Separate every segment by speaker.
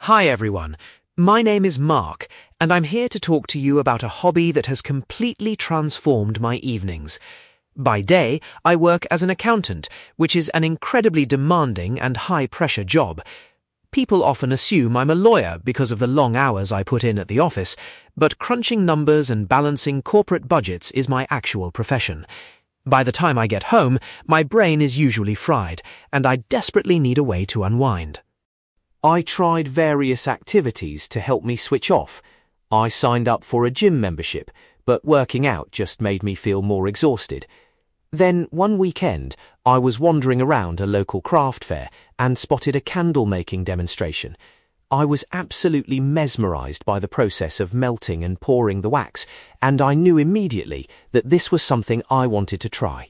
Speaker 1: Hi everyone, my name is Mark, and I'm here to talk to you about a hobby that has completely transformed my evenings. By day, I work as an accountant, which is an incredibly demanding and high-pressure job. People often assume I'm a lawyer because of the long hours I put in at the office, but crunching numbers and balancing corporate budgets is my actual profession. By the time I get home, my brain is usually fried, and I desperately need a way to unwind.
Speaker 2: I tried various activities to help me switch off. I signed up for a gym membership, but working out just made me feel more exhausted. Then, one weekend, I was wandering around a local craft fair and spotted a candle-making demonstration. I was absolutely mesmerized by the process of melting and pouring the wax, and I knew immediately that this was something I wanted to try.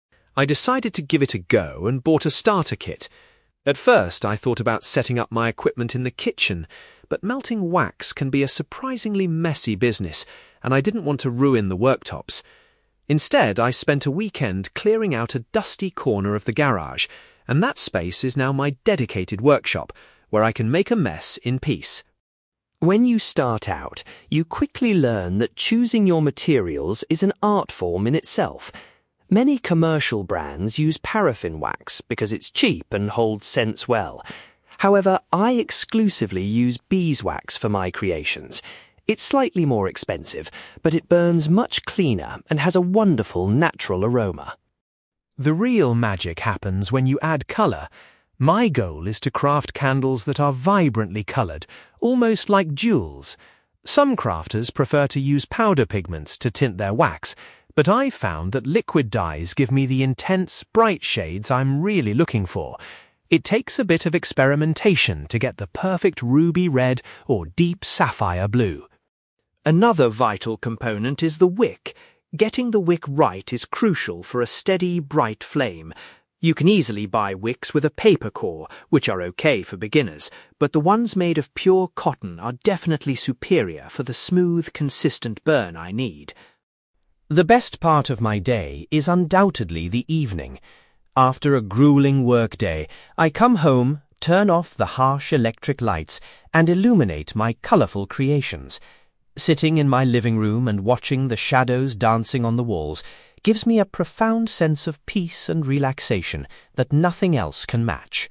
Speaker 1: I decided to give it a go and bought a starter kit. At first, I thought about setting up my equipment in the kitchen, but melting wax can be a surprisingly messy business, and I didn't want to ruin the worktops. Instead, I spent a weekend clearing out a dusty corner of the garage, and that space is now my dedicated workshop, where I can make a mess in peace.
Speaker 3: When you start out, you quickly learn that choosing your materials is an art form in itself. Many commercial brands use paraffin wax because it's cheap and holds scents well. However, I exclusively use beeswax for my creations. It's slightly more expensive, but it burns much cleaner and has a wonderful natural aroma.
Speaker 1: The real magic happens when you add colour. My goal is to craft candles that are vibrantly coloured, almost like jewels. Some crafters prefer to use powder pigments to tint their wax, but I've found that liquid dyes give me the intense, bright shades I'm really looking for. It takes a bit of experimentation to get the perfect ruby red or deep sapphire blue.
Speaker 3: Another vital component is the wick. Getting the wick right is crucial for a steady, bright flame. You can easily buy wicks with a paper core, which are okay for beginners, but the ones made of pure cotton are definitely superior for the smooth, consistent burn I need.
Speaker 2: The best part of my day is undoubtedly the evening. After a grueling workday, I come home, turn off the harsh electric lights, and illuminate my colourful creations. Sitting in my living room and watching the shadows dancing on the walls gives me a profound sense of peace and relaxation that nothing else can match.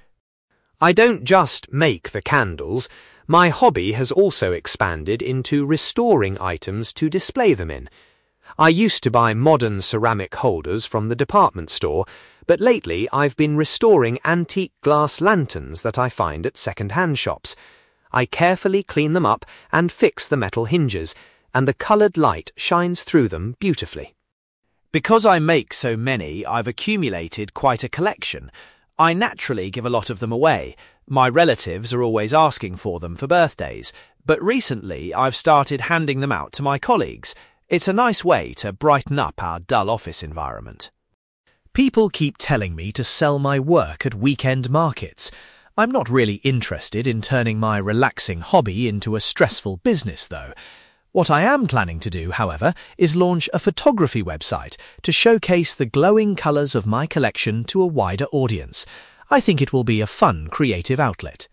Speaker 1: I don't just make the candles. My hobby has also expanded into restoring items to display them in. I used to buy modern ceramic holders from the department store, but lately I've been restoring antique glass lanterns that I find at second-hand shops. I carefully clean them up and fix the metal hinges, and the coloured light shines through them beautifully.
Speaker 2: Because I make so many, I've accumulated quite a collection. I naturally give a lot of them away. My relatives are always asking for them for birthdays, but recently I've started handing them out to my colleagues. It's a nice way to brighten up our dull office environment. People keep telling me to sell my work at weekend markets. I'm not really interested in turning my relaxing hobby into a stressful business, though. What I am planning to do, however, is launch a photography website to showcase the glowing colours of my collection to a wider audience. I think it will be a fun, creative outlet.